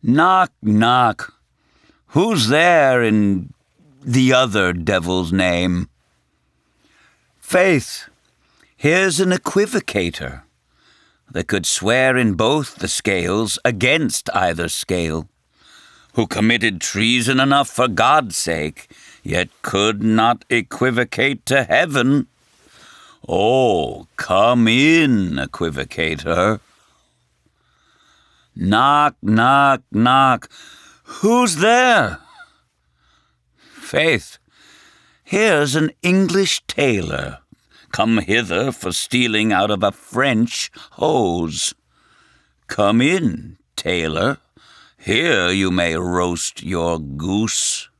Knock, knock. Who's there in the other devil's name? Faith, here's an equivocator that could swear in both the scales against either scale, who committed treason enough for God's sake, yet could not equivocate to heaven. Oh, come in, equivocator. Knock, knock, knock. Who's there? Faith, here's an English tailor, come hither for stealing out of a French hose. Come in, tailor. Here you may roast your goose.